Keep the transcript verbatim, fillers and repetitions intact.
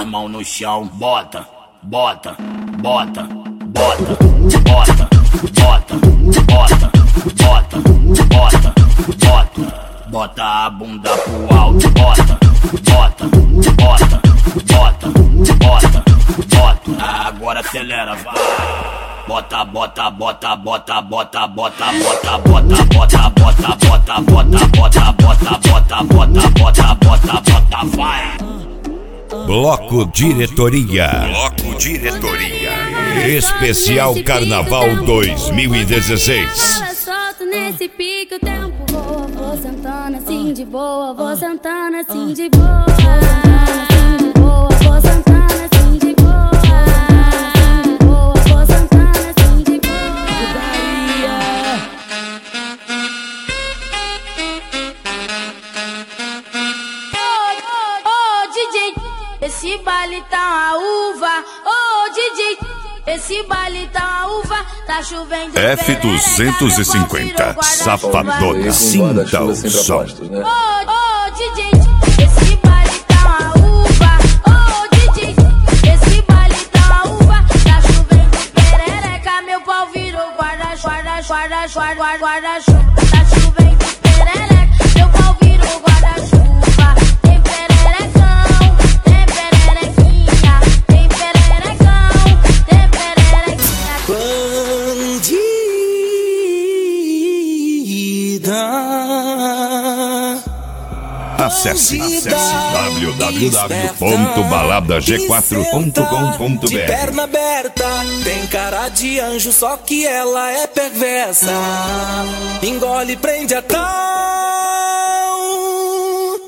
mãos no chão, bota, bota, bota, bota, bota, bota, bota, bota, bota, bota. Bota a bunda pro alto, bota, bota, bota, bota, bota, bota. Agora acelera, vai. Bota, bota, bota, bota, bota, bota, bota, bota, bota, bota, bota, bota, bota, bota, bota, bota, bota, bota, bota, vai. Bloco Diretoria. Bloco Diretoria. Especial Carnaval dois mil e dezesseis. Solto nesse pique o tempo voa. Vou sentando assim de boa, vou sentando assim de boa. Vou sentando assim de boa, vou sentando assim de boa. Ô, ô, D J, esse baile tá uma uva. Ô, D J, esse baile tá uma uva. Tá chovendo F duzentos e cinquenta, Safadona. Sinta o som. Ô, ô, D J, esse baile tá uma uva. Ô, D J, esse baile tá uma uva. Tá chovendo perereca, meu pau virou guarda-chuva, guarda-chuva, guarda-chuva, guarda-chuva. Tá chovendo perereca, meu pau virou guarda-chuva. Tem pererecão, tem pererequinha, tem pererecão, tem pererequinha. Acesse, acesse w w w ponto balada g quatro ponto com ponto b r. De perna aberta, tem cara de anjo, só que ela é perversa. Engole, prende a cara.